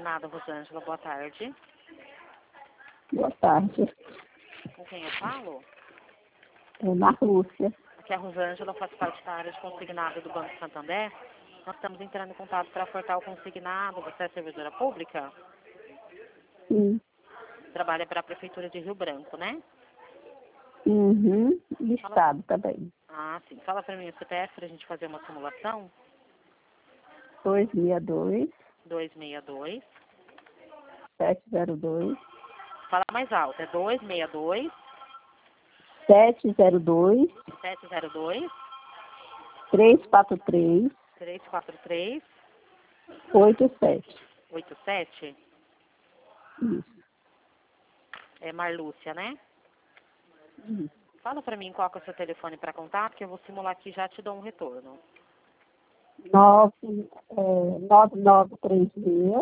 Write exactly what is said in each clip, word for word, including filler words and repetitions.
Consignado, Rosângela, boa tarde. Boa tarde. Com quem eu falo? É na Rússia. Aqui é a Rosângela, faz parte da área de consignado do Banco Santander. Nós estamos entrando em contato para ofertar o consignado. Você é servidora pública? Sim. Trabalha para a Prefeitura de Rio Branco, né? Uhum. E Fala... Estado também. Ah, sim. Fala para mim o C P F para a gente fazer uma simulação. dois seis dois, dois seis dois. sete zero dois. Fala mais alto. É dois seis dois. sete zero dois. sete zero dois. três quatro três. três quatro três. oito sete. oito sete. Isso. É Marlúcia, né? Isso. Fala para mim qual que é o seu telefone para contato, que eu vou simular aqui e já te dou um retorno. nove, é, nove nove três seis,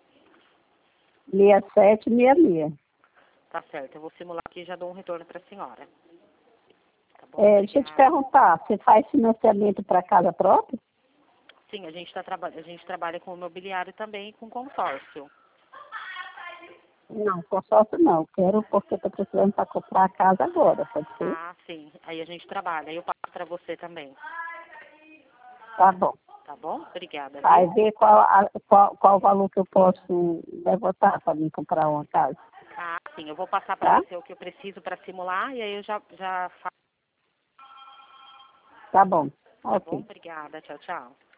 seis sete seis seis. Tá certo, eu vou simular aqui e já dou um retorno para a senhora. Tá bom? É, deixa eu te Obrigada. perguntar, você faz financiamento para casa própria? Sim, a gente, tá traba... a gente trabalha com imobiliário também e com consórcio. Não, consórcio não. Quero porque estou precisando para comprar a casa agora, pode ser? Ah, sim. Aí a gente trabalha. Aí eu passo para você também. Tá bom. Tá bom? Obrigada, Aí viu? ver qual, a, qual, qual o valor que eu posso levantar para mim comprar uma casa. Ah, sim. Eu vou passar para Tá? você o que eu preciso para simular e aí eu já, já faço. Tá bom. Tá bom? Ok. Obrigada. Tchau, tchau.